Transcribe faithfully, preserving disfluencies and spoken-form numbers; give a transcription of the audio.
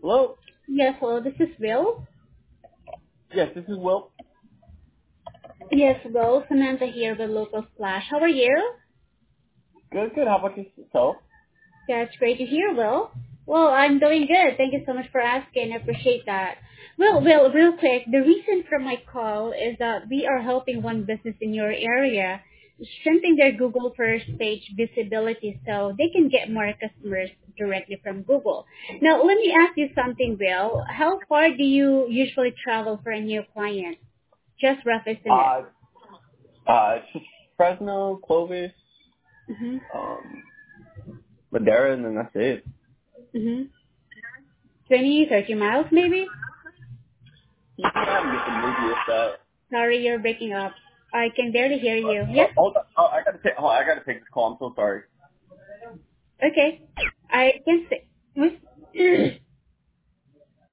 Hello? Yes, hello, this is Will. Yes, this is Will. Yes, Will, Samantha here with Local Flash. How are you? Good, good. How about yourself? That's great to hear, Will. Well, I'm doing good. Thank you so much for asking. I appreciate that. Well, Will, real quick, the reason for my call is that we are helping one business in your area strengthen their Google first page visibility so they can get more customers directly from Google. Now, let me ask you something, Will. How far do you usually travel for a new client? Just rough estimate. Uh, uh, it's just Fresno, Clovis, Mm-hmm. um, Madera, and then that's it. Mm-hmm. twenty, thirty miles maybe? Yeah, I'm getting maybe with that. Sorry, you're breaking up. I can barely hear Uh, you. oh, Yes? hold on. Oh, I gotta take. Oh, I gotta take this call. I'm so sorry. Okay. I can say,